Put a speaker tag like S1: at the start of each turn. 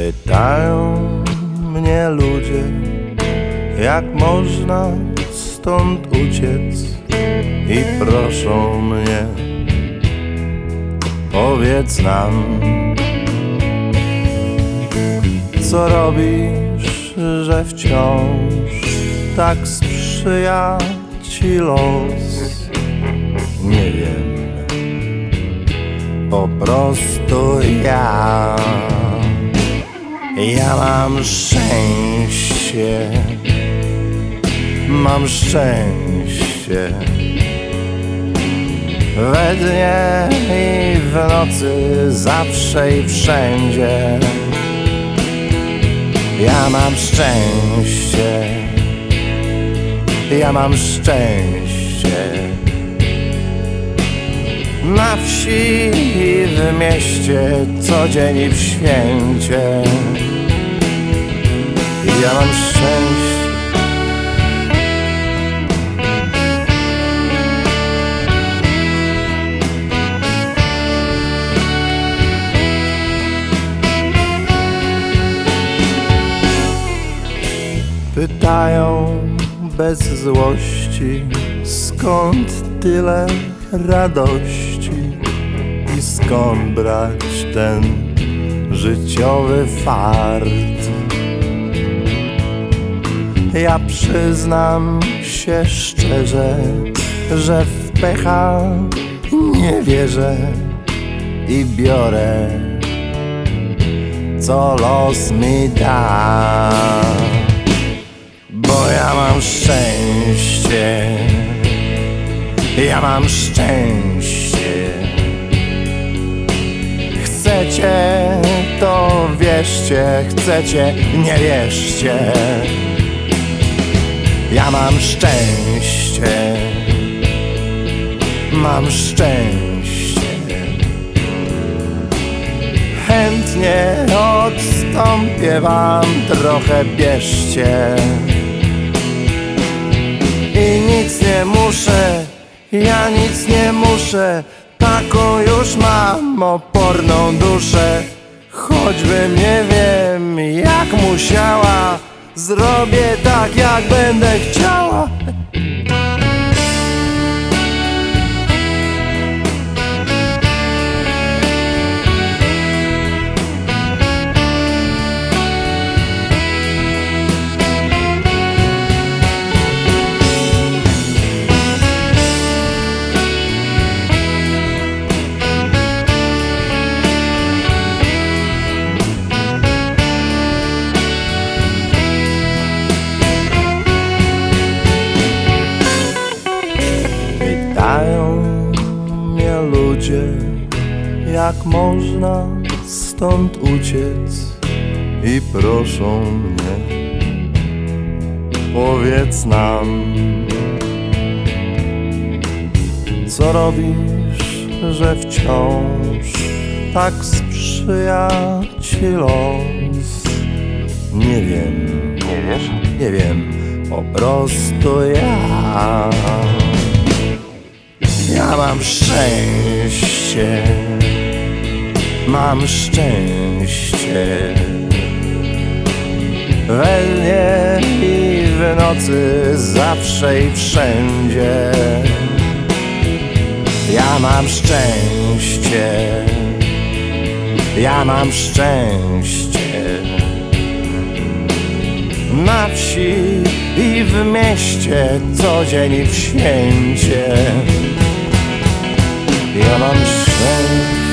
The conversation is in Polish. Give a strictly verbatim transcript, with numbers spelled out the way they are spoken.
S1: Pytają mnie ludzie, jak można stąd uciec, i proszą mnie, powiedz nam, co robisz, że wciąż tak sprzyja ci los. Nie wiem, po prostu ja Ja mam szczęście, mam szczęście. We dnie i w nocy, zawsze i wszędzie. Ja mam szczęście, ja mam szczęście. Na wsi i w mieście, co dzień i w święcie. Ja mam szczęście. Pytają bez złości, skąd tyle radości i skąd brać ten życiowy fart. Ja przyznam się szczerze, że w pecha nie wierzę i biorę, co los mi da. Bo ja mam szczęście, ja mam szczęście. Chcecie, to wierzcie, chcecie, nie wierzcie. Ja mam szczęście, mam szczęście. Chętnie odstąpię wam, trochę bierzcie. I nic nie muszę, ja nic nie muszę, taką już mam oporną duszę. Choćbym nie wiem jak musiała, zrobię tak jak będę chciała. Pytają mnie ludzie, jak można stąd uciec, i proszą mnie, powiedz nam, co robisz, że wciąż tak sprzyja ci los. Nie wiem,
S2: Nie wiesz?
S1: nie wiem, po prostu ja Ja mam szczęście, mam szczęście. We dnie i w nocy, zawsze i wszędzie. Ja mam szczęście, ja mam szczęście. Na wsi i w mieście, co dzień i w święcie. Ja mam szczęście.